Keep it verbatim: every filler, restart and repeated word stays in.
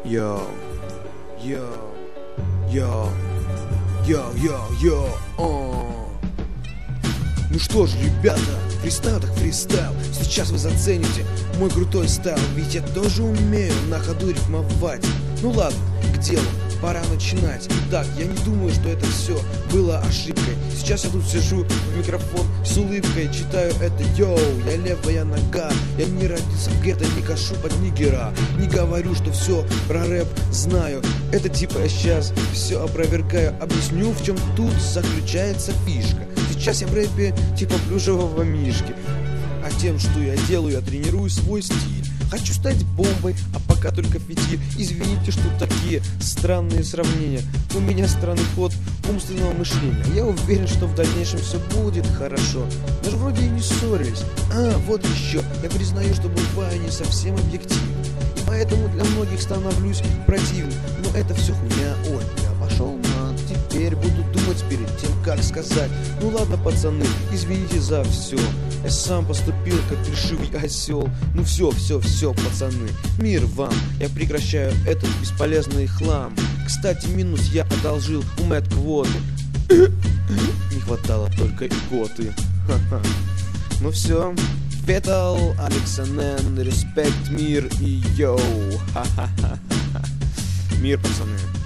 Йоу, йоу, йоу, йоу, йоу, йоу, о. Ну что ж, ребята, фристайл так фристайл. Сейчас вы зацените мой крутой стайл, ведь я тоже умею на ходу рифмовать. Ну ладно, к делу, пора начинать. Итак, я не думаю, что это все было ошибкой. Сейчас я тут сижу в микрофон с улыбкой, читаю это: йоу, я левая нога. Я не родился в гетто, не кашу под нигера. Не говорю, что все про рэп знаю. Это типа я сейчас все опровергаю. Объясню, в чем тут заключается фишка. Сейчас я в рэпе типа плюшевого мишки. А тем, что я делаю, я тренирую свой стиль. Хочу стать бомбой, а пока только фитиль. Извините, что такие странные сравнения. У меня странный ход умственного мышления. Я уверен, что в дальнейшем все будет хорошо. Даже вроде и не ссорились. А, вот еще. Я признаю, что бываю не совсем объективен. И поэтому для многих становлюсь противным. Но это все хуйня. Ой, я пошел на. Теперь буду думать перед тем, как сказать. Ну ладно, пацаны, извините за все. Я сам поступил, как плешивый осел. Ну все, все, все, пацаны, мир вам. Я прекращаю этот бесполезный хлам. Кстати, минус я одолжил у Мэтт квоты. Не хватало только икоты. Ну все, Фетал, Алекс эн эн, респект, мир и йоу. Мир, пацаны.